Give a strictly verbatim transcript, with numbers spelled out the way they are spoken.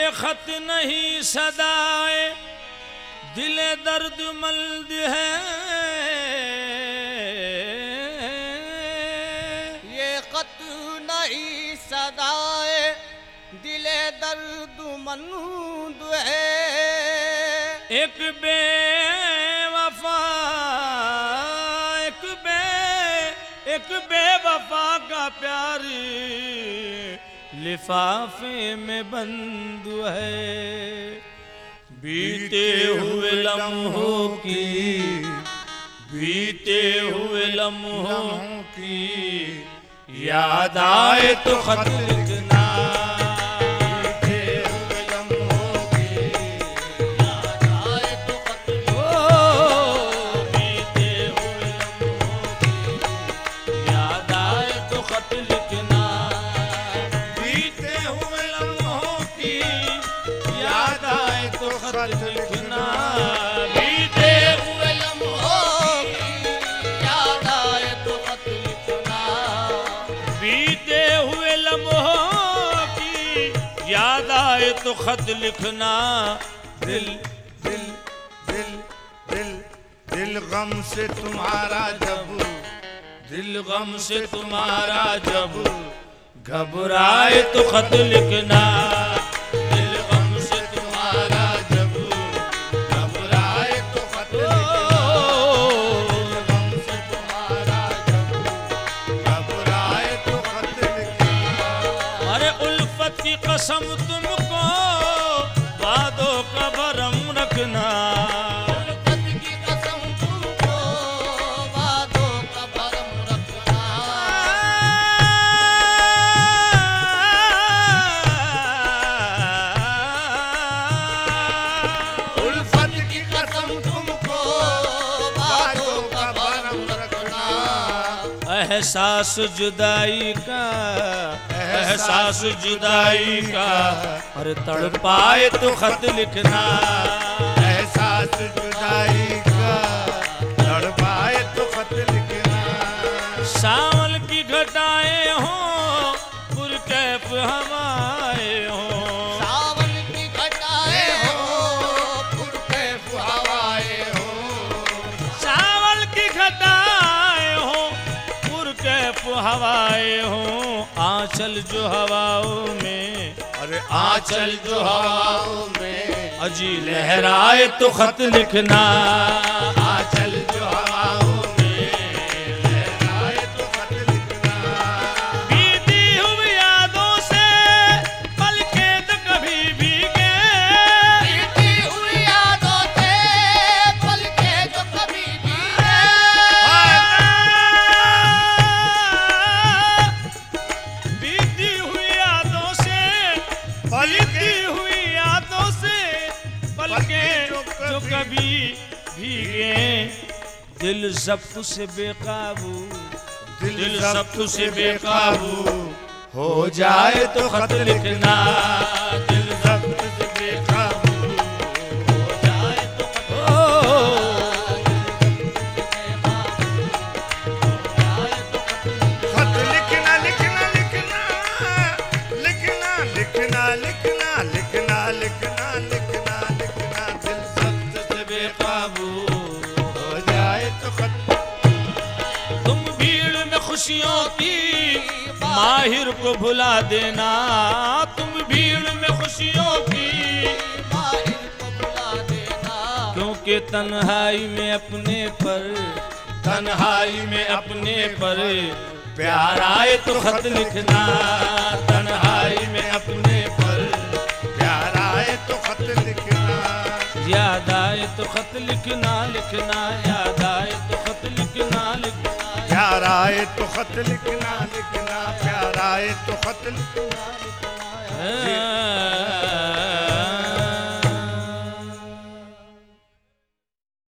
खत नहीं सदाए दिले दर्द मल्द है, ये खत नहीं सदाए दिले दर्द मंद है। एक बेवफा एक बे एक बेवफा का प्यार लिफाफे में बंद है। बीते हुए लम्हों की बीते हुए लम्हों की याद आए तो खत लिखना। खत लिखना बीते हुए लम्हों की याद आए तो खत लिखना। बीते हुए लम्हों की याद आए तो खत लिखना। दिल दिल दिल दिल दिल गम से तुम्हारा जब दिल गम से तुम्हारा जब घबराए तो खत लिखना। कसम तुमको वादों का भरम रखना। उल्फत की कसम तुमको वादों का भरम रखना। उल्फत की कसम तुमको वादों का भरम रखना। एहसास जुदाई का एहसास जुदाई का और तड़पाए तो खत लिखना। एहसास जुदाई का तड़पाए तो खत लिखना। सावन की घटाएं हों पुरकैफ हवाएं हों। सावन की घटाएं हों पुरकैफ हवाएं हों। सावन की घटाएं हों पुरकैफ हवाएं हों। आंचल जो हवाओं में अरे आंचल जो हवाओं में अजी लहराए तो खत लिखना। आंचल जो हवाओं में लहराए तो खत लिखना। बीती हुई यादों से पलके तो कभी भीगे। बीती हुई यादों से पलके जो कभी भीगे। बीती हुई यादों से बीती हुई यादों से पलके जो कभी भीगे। दिल ज़ब्त से बेकाबू दिल ज़ब्त से बेकाबू हो जाए तो खत लिखना। दिल ज़ब्त से बेकाबू हो जाए तो खत लिखना लिखना लिखना लिखना लिखना लिखना लिखना लिखना लिखना लिखना। दिल ज़ब्त से बेकाबू हो जाए तो खत। तुम भीड़ में खुशियों की माहिर को भुला देना। तुम भीड़ में खुशियों की माहिर को भुला देना। क्योंकि तन्हाई में अपने पर तन्हाई में अपने पर प्यार आए तो खत लिखना। तन्हाई में अपने पर प्यार आए तो खत लिखना। याद आए तो खत लिखना लिखना। याद आए तो खत लिखना लिखना। प्यार आए तो खत लिखना लिखना। प्यार आए तो खत लिखना लिखना।